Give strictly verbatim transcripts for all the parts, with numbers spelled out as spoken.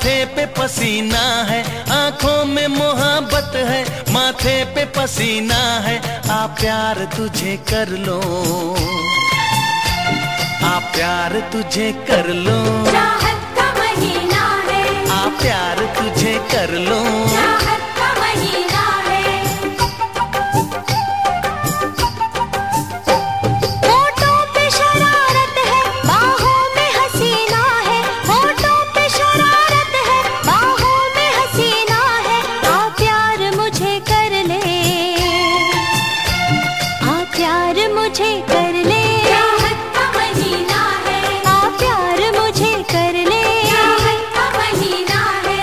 माथे पे पसीना है, आंखों में मोहब्बत है, माथे पे पसीना है। आ प्यार तुझे कर लो, आ प्यार तुझे कर लो, चाहत का महीना है। आ प्यार तुझे कर लो, चाहत का महीना है। होठों पे शरारत है, बाहों में हसीना है। होठों पे शरारत है, बाहों में हसीना है। आ प्यार मुझे कर ले, आ प्यार मुझे कर ले, चाहत का महीना है। आ प्यार मुझे कर ले, चाहत का महीना है।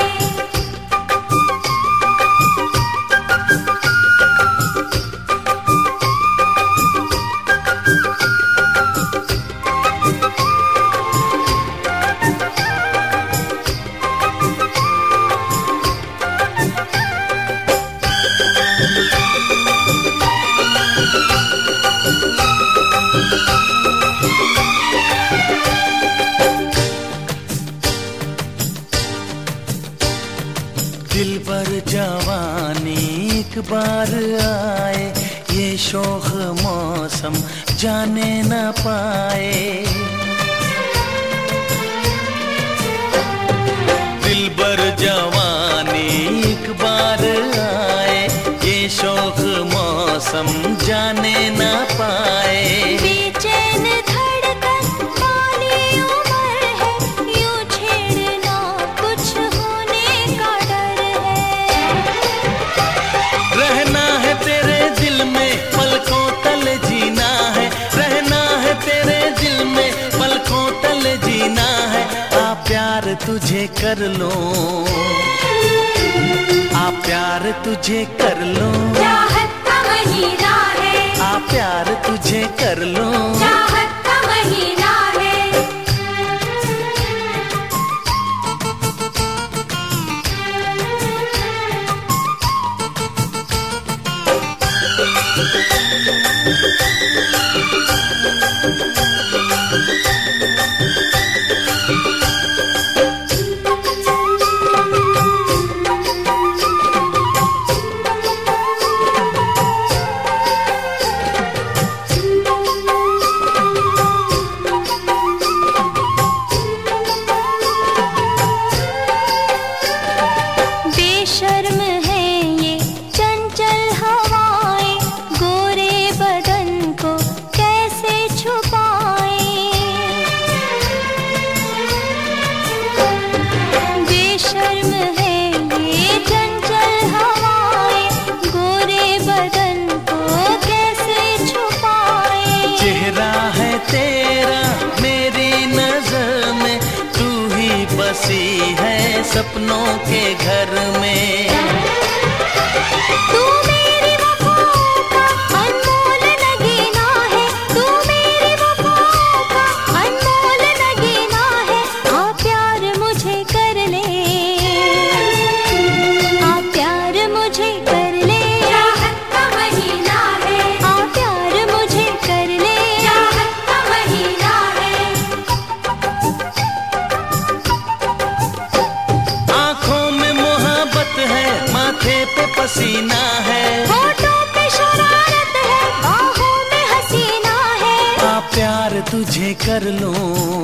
दिल पर जवानी एक बार आए, ये शोख मौसम जाने न पाए। दिल पर जवानी एक बार आए, ये शोख मौसम जाने न पाए। बेचैन धड़कन वाली उम्र है, यूं छेड़ना कुछ होने का डर है। रहना है तेरे दिल में पलकों तल जीना है, रहना है तेरे दिल में पलकों तल जीना है। आ प्यार तुझे कर लो, आ प्यार तुझे कर लो, चाहत का महीना है। आ प्यार तुझे कर लो, चाहत का महीना है। बेशर्म है ये चंचल हवाएं, गोरे बदन को कैसे छुपाएं। बेशर्म है ये चंचल हवाएं, गोरे बदन को कैसे छुपाएं। चेहरा है तेरा मेरी नजर में, तू ही बसी है सपनों के घर में। तू मेरी वफाओं का अनमोल नगीना है, तू मेरी वफाओं का अनमोल नगीना है। आ प्यार मुझे कर ले, आ प्यार मुझे कर ले, चाहत का महीना है। आ प्यार मुझे कर ले, चाहत का महीना है। आंखों में मोहब्बत है, माथे पे पसीना है। होठों पे शरारत है, बाहों में हसीना है। आ प्यार तुझे कर लो,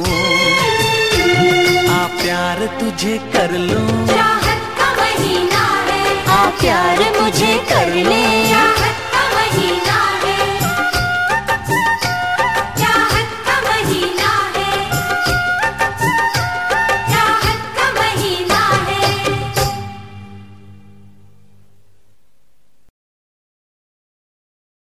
आ प्यार तुझे कर लो, चाहत का महीना है। आ प्यार मुझे कर ले, चाहत